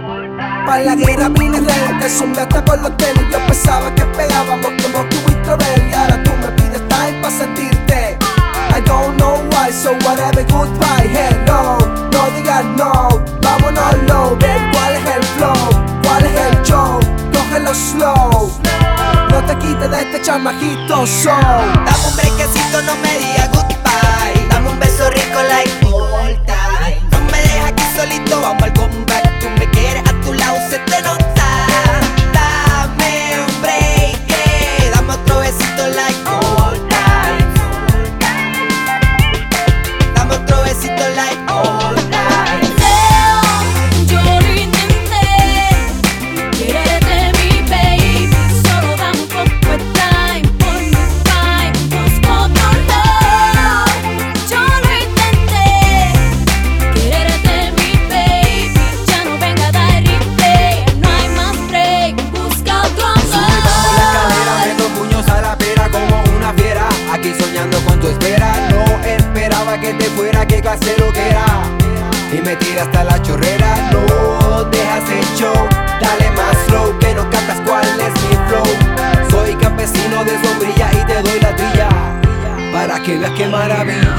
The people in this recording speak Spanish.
Pa' la guerra vine rey, te zumbaste por los tenis. Yo pensaba que pegábamos como Cuba y Clavel. Y ahora tú me pides time pa' sentirte. I don't know why, so whatever, goodbye, hello. No digas no, vámonos low. Ven, ¿cuál es el flow? ¿Cuál es el show? Cógelo slow. No te quites de este chamajito soul. Dame un brequecito, no me digas goodbye. Dame un beso rico like all time. No me dejes aquí solito, vamos al comeback. Tú me quieres a tu lado, se te nota. Dame un break, dame otro besito like all time. Dame otro besito like all time. Yo lo intenté, quererte mi baby. Solo dame un poco de time, por mi time, busco otro love. Yo lo intenté, quererte mi baby. Ya no venga a dar replay, no hay más break, busca otro Subimos la escalera, amor. meto puños a la pera como una fiera. Aquí soñando con tu espera. No esperaba que te fuera, que clase lo que era. Y me tira hasta la chorrera. No dejas el show, dale más slow, que no captas cuál es mi flow. Soy campesino de sombrilla y te doy la trilla para que veas qué maravilla.